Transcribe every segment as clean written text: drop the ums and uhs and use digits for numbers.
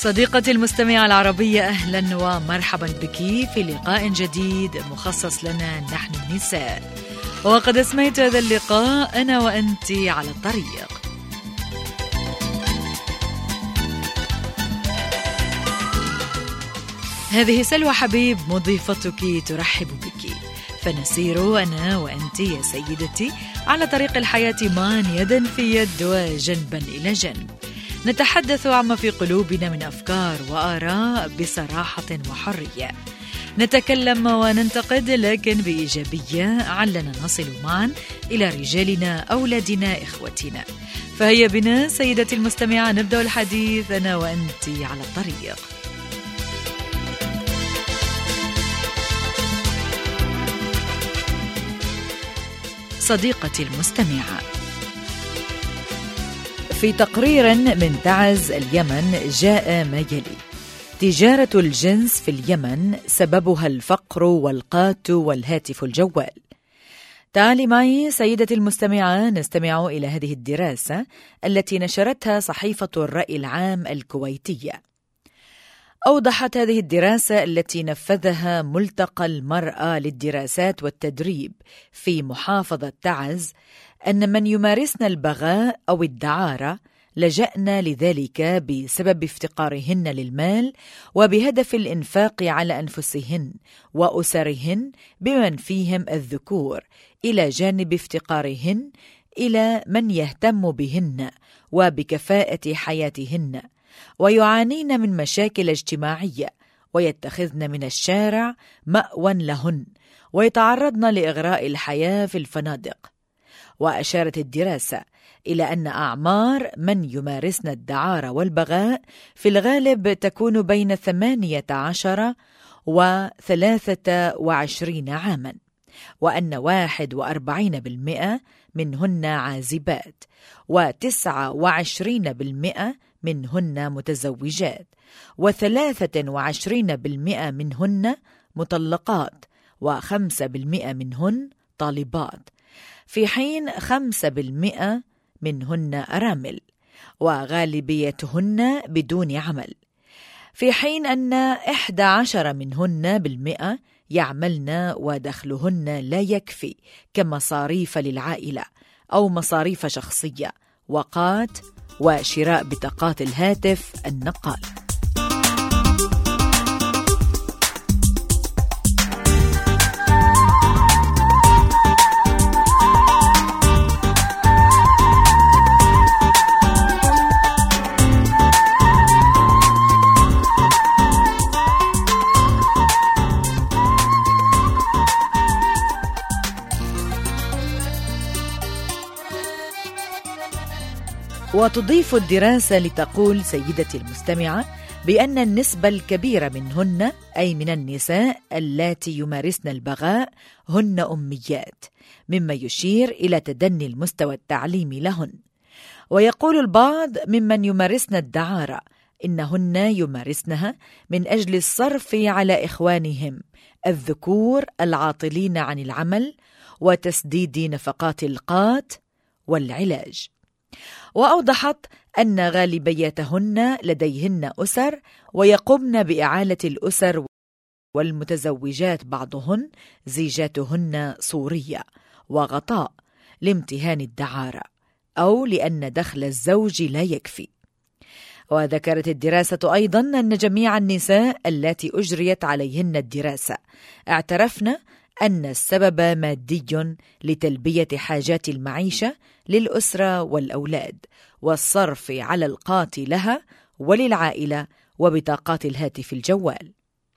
صديقتي المستمعة العربية، أهلا ومرحبا بك في لقاء جديد مخصص لنا نحن النساء. وقد اسميت هذا اللقاء أنا وأنت على الطريق. هذه سلوى حبيب مضيفتك ترحب بك، فنسير أنا وأنت يا سيدتي على طريق الحياة معا يدا في يد وجنبا إلى جنب، نتحدث عما في قلوبنا من أفكار وآراء بصراحة وحرية، نتكلم وننتقد لكن بإيجابية علنا نصل معا إلى رجالنا، أولادنا، إخوتنا. فهيا بنا سيدتي المستمعة نبدأ الحديث أنا وأنت على الطريق. صديقتي المستمعة، في تقرير من تعز اليمن جاء ما يلي: تجارة الجنس في اليمن سببها الفقر والقات والهاتف الجوال. تعالي معي سيدتي المستمعة نستمع إلى هذه الدراسة التي نشرتها صحيفة الرأي العام الكويتية. أوضحت هذه الدراسة التي نفذها ملتقى المرأة للدراسات والتدريب في محافظة تعز أن من يمارسن البغاء أو الدعارة لجأن لذلك بسبب افتقارهن للمال وبهدف الإنفاق على أنفسهن وأسرهن بمن فيهم الذكور، إلى جانب افتقارهن إلى من يهتم بهن وبكفاءة حياتهن، ويعانين من مشاكل اجتماعية، ويتخذن من الشارع مأوى لهن، ويتعرضن لإغراء الحياة في الفنادق. وأشارت الدراسة إلى أن أعمار من يمارسن الدعارة والبغاء في الغالب تكون بين 18 و23 عاما، وأن 41% منهن عازبات، و29% منهن متزوجات، و23% منهن مطلقات، و5% منهن طالبات، في حين 5% منهن أرامل، وغالبيتهن بدون عمل، في حين أن 11 منهن بالمئة يعملن ودخلهن لا يكفي كمصاريف للعائلة أو مصاريف شخصية، وقات، وشراء بطاقات الهاتف النقال. وتضيف الدراسة لتقول سيدتي المستمعة بأن النسبة الكبيرة منهن، أي من النساء اللاتي يمارسن البغاء، هن أميات، مما يشير إلى تدني المستوى التعليمي لهن. ويقول البعض ممن يمارسن الدعارة إنهن يمارسنها من أجل الصرف على إخوانهم الذكور العاطلين عن العمل وتسديد نفقات القات والعلاج. وأوضحت أن غالبيتهن لديهن أسر ويقومن بإعالة الأسر، والمتزوجات بعضهن زيجاتهن صورية وغطاء لامتهان الدعارة أو لأن دخل الزوج لا يكفي. وذكرت الدراسة أيضا أن جميع النساء التي أجريت عليهن الدراسة اعترفن أن السبب مادي لتلبية حاجات المعيشة للأسرة والأولاد، والصرف على القات لها وللعائلة وبطاقات الهاتف الجوال.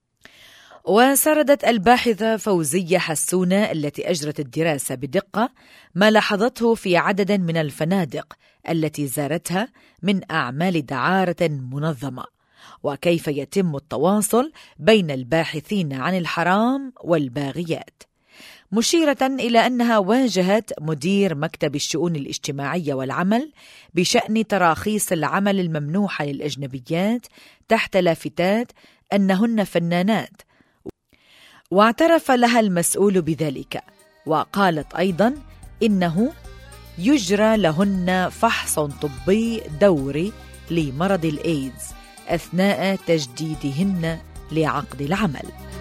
وسردت الباحثة فوزية حسونة التي أجرت الدراسة بدقة ما لاحظته في عدد من الفنادق التي زارتها من أعمال دعارة منظمة، وكيف يتم التواصل بين الباحثين عن الحرام والباغيات، مشيرة إلى أنها واجهت مدير مكتب الشؤون الاجتماعية والعمل بشأن تراخيص العمل الممنوحة للأجنبيات تحت لافتات أنهن فنانات، واعترف لها المسؤول بذلك، وقالت أيضا إنه يجرى لهن فحص طبي دوري لمرض الإيدز أثناء تجديدهن لعقد العمل.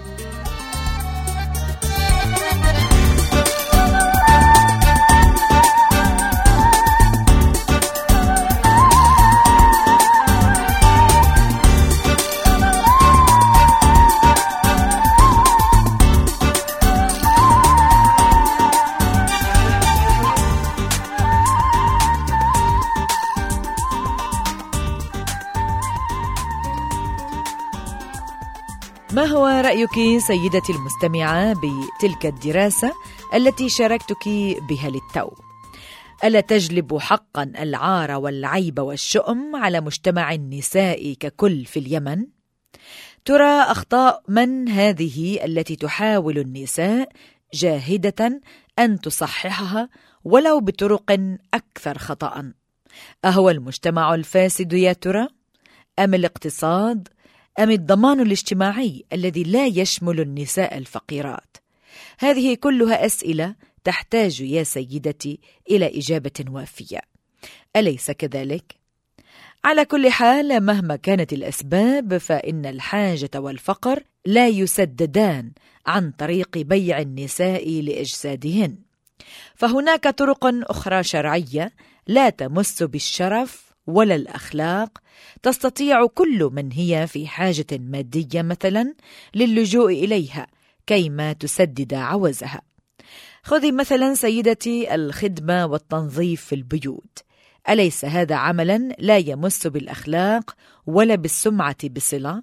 ما هو رأيك سيدتي المستمعة بتلك الدراسة التي شاركتك بها للتو؟ ألا تجلب حقا العار والعيب والشؤم على مجتمع النساء ككل في اليمن؟ ترى أخطاء من هذه التي تحاول النساء جاهدة أن تصححها ولو بطرق أكثر خطأ؟ أهو المجتمع الفاسد يا ترى؟ أم الاقتصاد؟ أم الضمان الاجتماعي الذي لا يشمل النساء الفقيرات؟ هذه كلها أسئلة تحتاج يا سيدتي إلى إجابة وافية، أليس كذلك؟ على كل حال، مهما كانت الأسباب فإن الحاجة والفقر لا يسددان عن طريق بيع النساء لأجسادهن، فهناك طرق أخرى شرعية لا تمس بالشرف ولا الأخلاق تستطيع كل من هي في حاجة مادية مثلا للجوء إليها كيما تسدد عوزها. خذي مثلا سيدتي الخدمة والتنظيف في البيوت، أليس هذا عملا لا يمس بالأخلاق ولا بالسمعة بصلة؟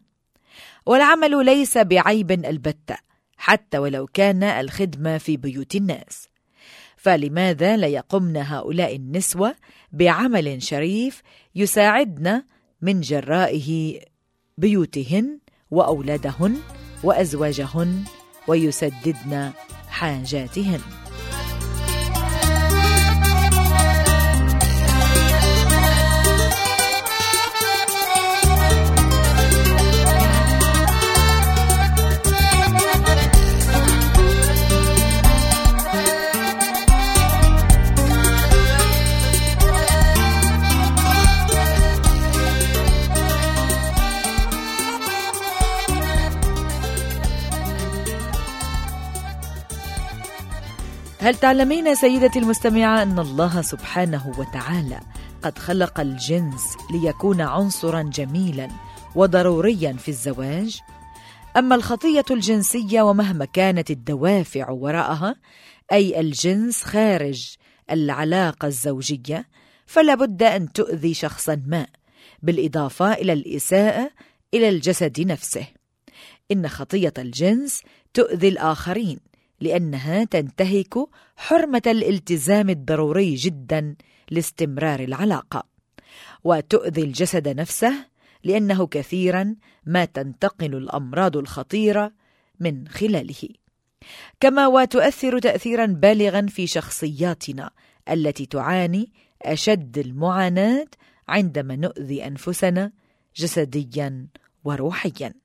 والعمل ليس بعيب البتة حتى ولو كان الخدمة في بيوت الناس، فلماذا لا يقمن هؤلاء النسوة بعمل شريف يساعدن من جرائه بيوتهن وأولادهن وأزواجهن ويسددن حاجاتهن؟ هل تعلمين سيدتي المستمعة أن الله سبحانه وتعالى قد خلق الجنس ليكون عنصرا جميلا وضروريا في الزواج؟ أما الخطية الجنسية ومهما كانت الدوافع وراءها، أي الجنس خارج العلاقة الزوجية، فلا بد أن تؤذي شخصا ما، بالإضافة إلى الإساءة إلى الجسد نفسه. إن خطية الجنس تؤذي الآخرين لأنها تنتهك حرمة الالتزام الضروري جدا لاستمرار العلاقة، وتؤذي الجسد نفسه لأنه كثيرا ما تنتقل الأمراض الخطيرة من خلاله، كما وتؤثر تأثيرا بالغا في شخصياتنا التي تعاني أشد المعاناة عندما نؤذي أنفسنا جسديا وروحيا.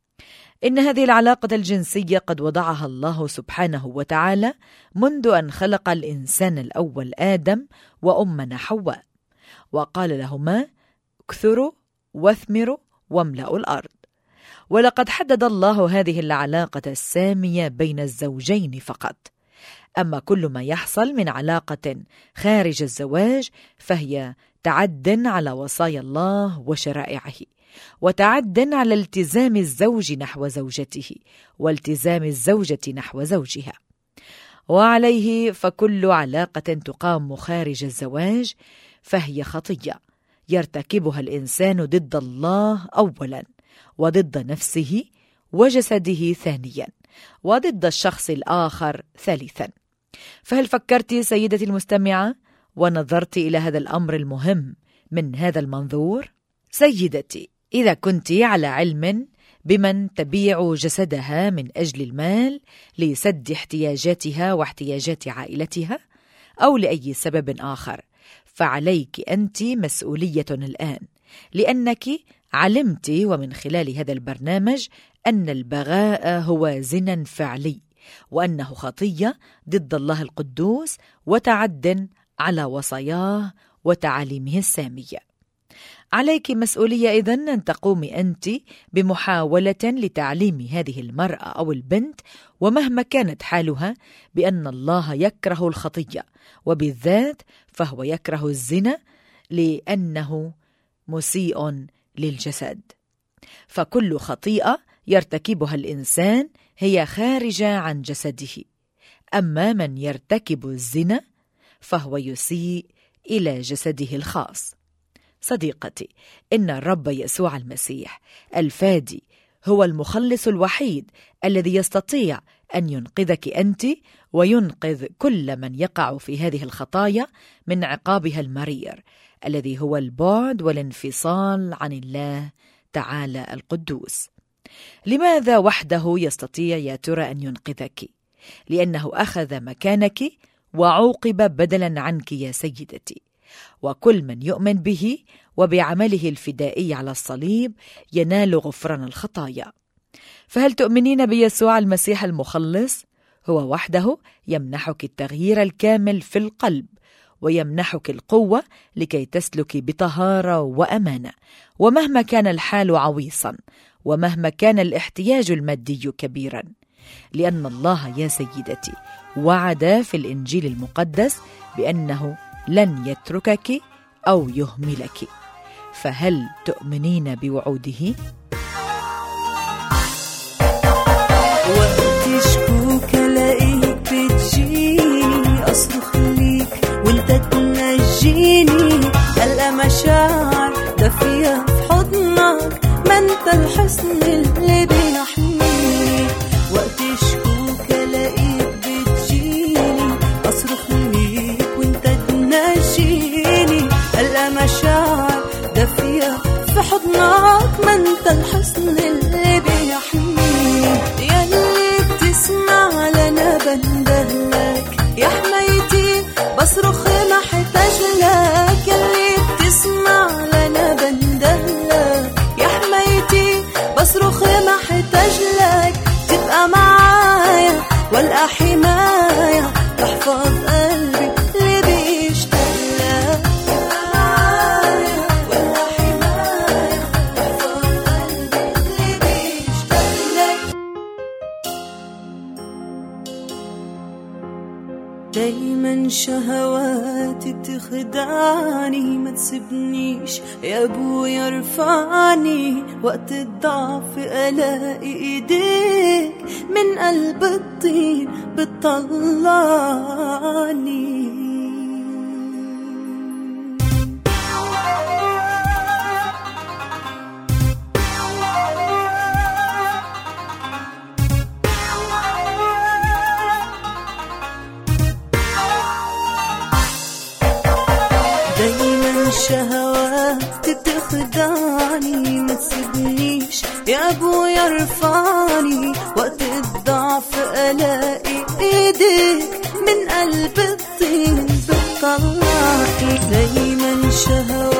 إن هذه العلاقة الجنسية قد وضعها الله سبحانه وتعالى منذ أن خلق الإنسان الأول آدم وأمنا حواء، وقال لهما: اكثروا واثمروا واملأوا الأرض. ولقد حدد الله هذه العلاقة السامية بين الزوجين فقط. أما كل ما يحصل من علاقة خارج الزواج فهي تعد على وصايا الله وشرائعه، وتعد على التزام الزوج نحو زوجته والتزام الزوجة نحو زوجها. وعليه فكل علاقة تقام خارج الزواج فهي خطية يرتكبها الإنسان ضد الله أولا، وضد نفسه وجسده ثانيا، وضد الشخص الآخر ثالثا. فهل فكرت سيدتي المستمعة ونظرت إلى هذا الأمر المهم من هذا المنظور؟ سيدتي، إذا كنت على علم بمن تبيع جسدها من أجل المال لسد احتياجاتها واحتياجات عائلتها أو لأي سبب آخر، فعليك أنت مسؤولية الآن، لأنك علمت ومن خلال هذا البرنامج أن البغاء هو زنا فعلي، وأنه خطية ضد الله القدوس وتعد على وصاياه وتعاليمه السامية. عليك مسؤولية إذن أن تقومي أنت بمحاولة لتعليم هذه المرأة أو البنت ومهما كانت حالها بأن الله يكره الخطية، وبالذات فهو يكره الزنا لأنه مسيء للجسد. فكل خطيئة يرتكبها الإنسان هي خارجة عن جسده، أما من يرتكب الزنا فهو يسيء إلى جسده الخاص. صديقتي، إن الرب يسوع المسيح الفادي هو المخلص الوحيد الذي يستطيع أن ينقذك أنت وينقذ كل من يقع في هذه الخطايا من عقابها المرير الذي هو البعد والانفصال عن الله تعالى القدوس. لماذا وحده يستطيع يا ترى أن ينقذك؟ لأنه أخذ مكانك وعوقب بدلا عنك يا سيدتي، وكل من يؤمن به وبعمله الفدائي على الصليب ينال غفران الخطايا. فهل تؤمنين بيسوع المسيح المخلص؟ هو وحده يمنحك التغيير الكامل في القلب، ويمنحك القوة لكي تسلك بطهارة وأمانة، ومهما كان الحال عويصا، ومهما كان الاحتياج المادي كبيرا، لأن الله يا سيدتي وعد في الإنجيل المقدس بأنه لن يتركك أو يهملك. فهل تؤمنين بوعوده؟ وقت شكوك لاقيك بتجيني، أصرخ ليك وانت تنجيني، ألقى مشاعر دافية في حضنك، ما انت الحصن اللي بيحميني. وقت شكوك لاقيك بتجيني، أصرخ ليك وانت تنجيني، ألقى مشاعر دافية في حضنك، ما انت الحصن اللي بيحميني. ياللي بتسمع لنا بندهلك يا حمايتي، بصرخ ما احتاج لك. ياللي بتسمع لنا بندهلك يا حمايتي، بصرخ ما احتاج لك. تبقى معايا والقى حماية، تحفظ قلبي اللي بيشتاق لك. تبقى معايا والقى حماية، تحفظ قلبي اللي بيشتاق لك. دايما شهواتي بتخدعني، ما تسيبنيش يا ابويا ارفعني. وقت الضعف الاقي ايديك من قلب الطين بتطلعني. دايما شهوات بتخدعني، ما تسيبنيش يا ابويا ارفعني. وقت الضعف الاقي ايديك من قلب الطين بتطلعني. دايما شهوات